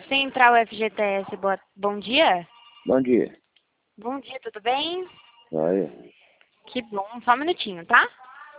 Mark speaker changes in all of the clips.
Speaker 1: Central FGTS, bom dia.
Speaker 2: Bom dia.
Speaker 1: Bom dia, tudo bem?
Speaker 2: Olha.
Speaker 1: Que bom, só um minutinho, tá?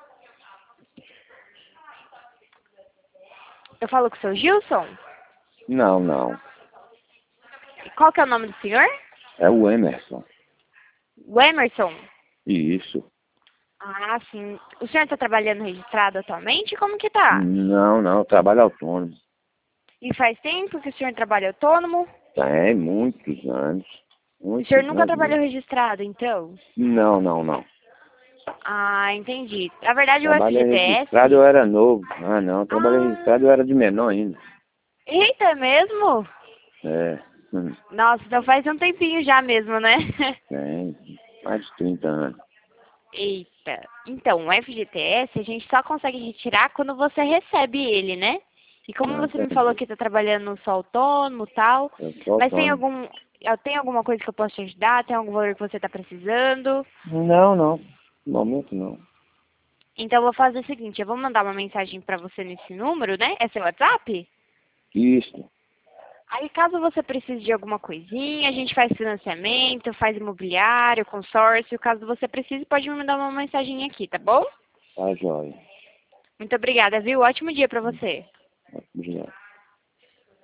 Speaker 1: Eu falo com o seu Gilson?
Speaker 2: Não, não.
Speaker 1: Qual que é o nome do senhor?
Speaker 2: É o Emerson.
Speaker 1: O Emerson?
Speaker 2: Isso.
Speaker 1: Ah, sim. O senhor está trabalhando registrado atualmente? Como que tá?
Speaker 2: Não, não. Trabalho autônomo.
Speaker 1: E faz tempo que o senhor trabalha autônomo?
Speaker 2: Tem muitos anos.
Speaker 1: O senhor
Speaker 2: Muitos
Speaker 1: nunca
Speaker 2: anos
Speaker 1: trabalhou
Speaker 2: mesmo.
Speaker 1: registrado, então?
Speaker 2: Não, não, não.
Speaker 1: Ah, entendi. Na verdade, o
Speaker 2: Trabalho
Speaker 1: FGTS...
Speaker 2: registrado eu era novo. Ah, não. Trabalho
Speaker 1: Ah,
Speaker 2: registrado eu era de menor ainda.
Speaker 1: eita, é mesmo?
Speaker 2: É.
Speaker 1: Nossa, então faz um tempinho já mesmo, né?
Speaker 2: Tem mais de 30 anos.
Speaker 1: Eita. Então, o FGTS a gente só consegue retirar quando você recebe ele, né? E como
Speaker 2: Não,
Speaker 1: você me falou
Speaker 2: entendi.
Speaker 1: que está trabalhando só autônomo e tal,
Speaker 2: Eu sou
Speaker 1: mas
Speaker 2: autônomo.
Speaker 1: tem alguma coisa que eu posso te ajudar? Tem algum valor que você está precisando?
Speaker 2: Não, não. No momento não.
Speaker 1: Então, eu vou fazer o seguinte, eu vou mandar uma mensagem para você nesse número, né? É seu WhatsApp?
Speaker 2: Isso.
Speaker 1: Aí, caso você precise de alguma coisinha, a gente faz financiamento, faz imobiliário, consórcio. Caso você precise, pode me mandar uma mensagem aqui, tá bom?
Speaker 2: Tá, joia.
Speaker 1: Muito obrigada, viu? Ótimo dia para você.
Speaker 2: Obrigado.